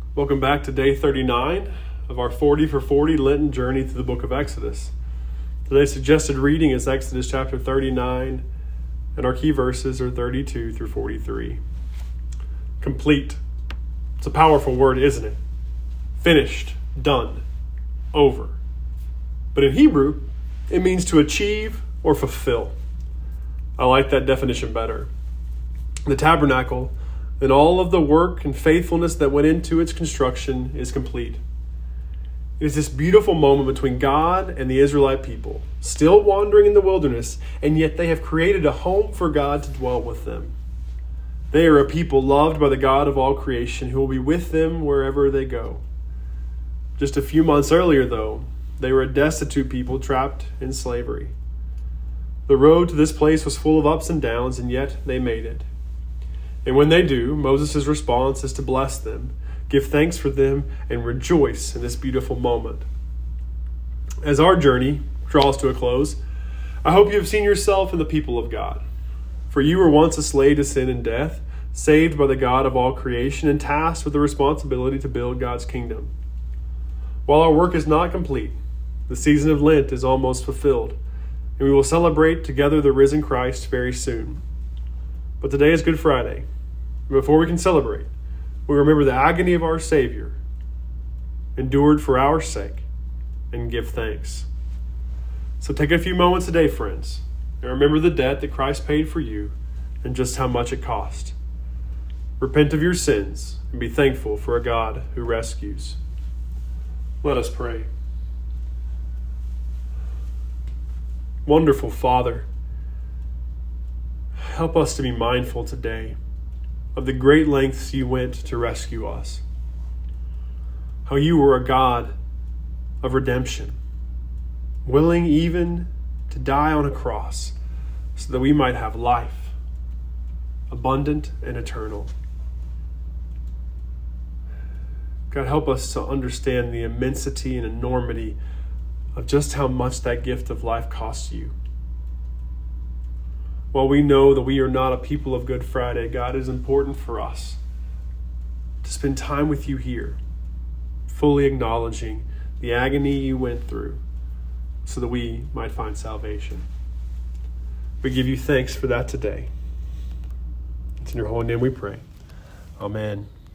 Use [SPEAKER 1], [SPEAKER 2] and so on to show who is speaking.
[SPEAKER 1] Welcome back to day 39 of our 40 for 40 Lenten journey through the book of Exodus. Today's suggested reading is Exodus chapter 39, and our key verses are 32 through 43. Complete. It's a powerful word, isn't it? Finished, done, over. But in Hebrew, it means to achieve or fulfill. I like that definition better. The tabernacle and all of the work and faithfulness that went into its construction is complete. It is this beautiful moment between God and the Israelite people, still wandering in the wilderness, and yet they have created a home for God to dwell with them. They are a people loved by the God of all creation who will be with them wherever they go. Just a few months earlier, though, they were a destitute people trapped in slavery. The road to this place was full of ups and downs, and yet they made it. And when they do, Moses' response is to bless them, give thanks for them, and rejoice in this beautiful moment. As our journey draws to a close, I hope you have seen yourself in the people of God. For you were once a slave to sin and death, saved by the God of all creation, and tasked with the responsibility to build God's kingdom. While our work is not complete, the season of Lent is almost fulfilled, and we will celebrate together the risen Christ very soon. But today is Good Friday. Before we can celebrate, we remember the agony of our Savior, endured for our sake, and give thanks. So take a few moments today, friends, and remember the debt that Christ paid for you and just how much it cost. Repent of your sins and be thankful for a God who rescues. Let us pray. Wonderful Father, help us to be mindful today of the great lengths you went to rescue us. How you were a God of redemption, willing even to die on a cross so that we might have life, abundant and eternal. God, help us to understand the immensity and enormity of just how much that gift of life costs you. While we know that we are not a people of Good Friday, God, it is important for us to spend time with you here, fully acknowledging the agony you went through so that we might find salvation. We give you thanks for that today. It's in your holy name we pray. Amen.